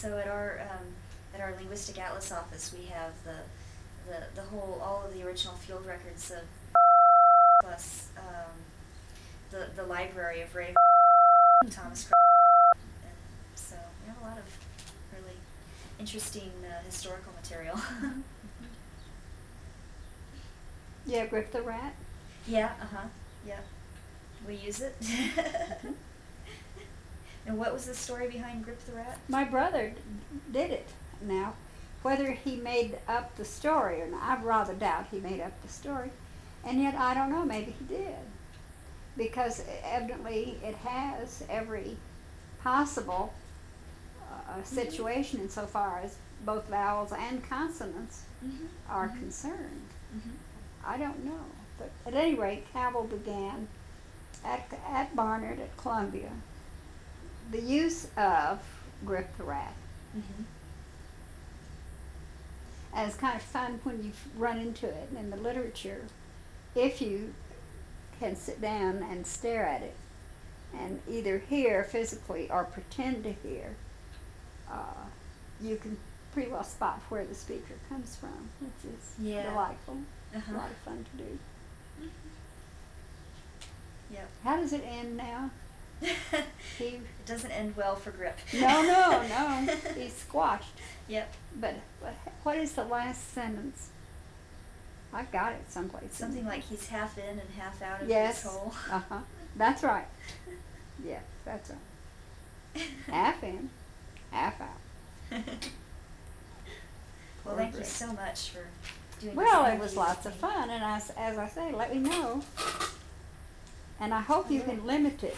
So at our linguistic atlas office, we have the whole all of the original field records of plus the library of Ray Thomas. And so we have a lot of really interesting historical material. Yeah, Grip the Rat. Yeah, yeah. We use it. And what was the story behind Grip the Rat? My brother did it. Now, whether he made up the story or not, I rather doubt he made up the story. And yet, I don't know, maybe he did. Because evidently it has every possible situation insofar as both vowels and consonants are concerned. I don't know. But at any rate, Cabell began at Barnard at Columbia the use of Grip the Rat. And it's kind of fun when you run into it in the literature, if you can sit down and stare at it and either hear physically or pretend to hear, you can pretty well spot where the speaker comes from, which is delightful. A lot of fun to do. Yep. How does it end now? It doesn't end well for Grip. No. He's squashed. Yep. But what is the last sentence? I got it someplace. Something like he's half in and half out of his hole. That's right. Yeah, that's right. Half in, half out. Well, thank you so much for doing this. Well, it was lots of fun, and as I say, let me know. And I hope you can limit it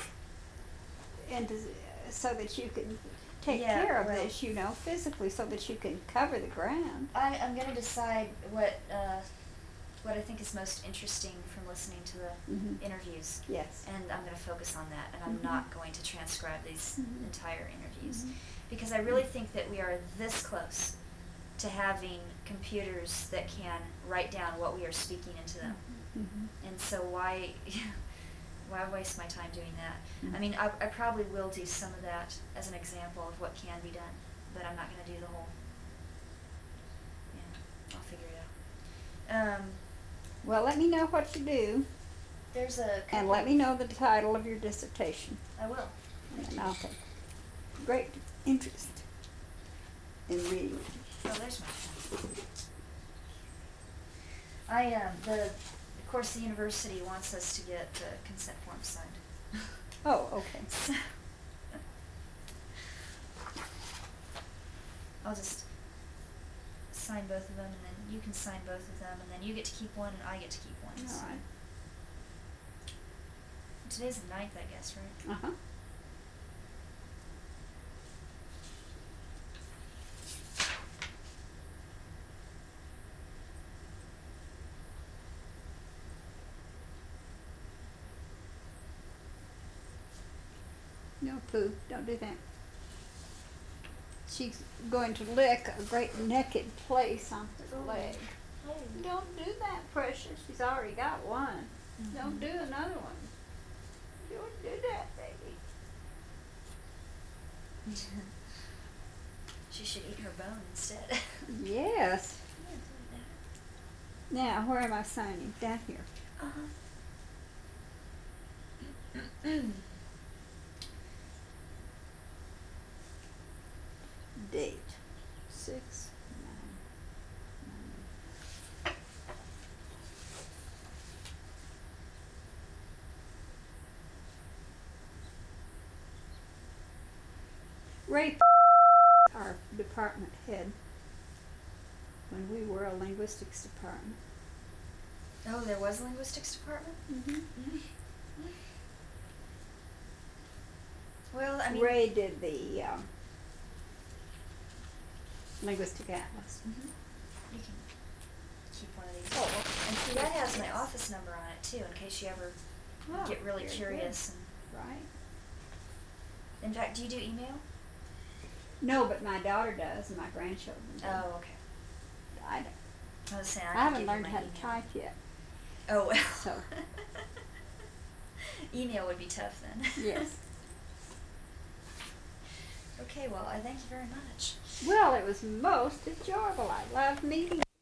so that you can take care of this, physically, so that you can cover the ground. I'm going to decide what I think is most interesting from listening to the interviews. Yes. And I'm going to focus on that, and I'm not going to transcribe these entire interviews. Because I really think that we are this close to having computers that can write down what we are speaking into them. And so why waste my time doing that? I mean, I probably will do some of that as an example of what can be done, but I'm not going to do the whole. I'll figure it out. Well, let me know what you do. There's a. And let me know the title of your dissertation. I will. And I'll take great interest in reading. Oh, there's my phone. Of course, the university wants us to get consent forms signed. Oh, okay. I'll just sign both of them, and then you can sign both of them, and then you get to keep one, and I get to keep one. All right. Today's the 9th, I guess, right? No, Pooh, don't do that. She's going to lick a great naked place on her leg. Oh. Don't do that, precious. She's already got one. Don't do another one. Don't do that, baby. She should eat her bone instead. Yes. Now, where am I signing? Down here. Date 6/9/9. Ray, our department head, when we were a linguistics department. Oh, there was a linguistics department? Well, I mean, Ray did the linguistic atlas. You can keep one of these. Oh, and see, that has my office number on it too, in case you ever get really curious. Right. In fact, do you do email? No, but my daughter does, and my grandchildren do. Oh, okay. I don't. I was saying, I haven't learned how to type yet. Oh, well. So. Email would be tough then. Yes. Okay, well, I thank you very much. Well, it was most enjoyable. I love meeting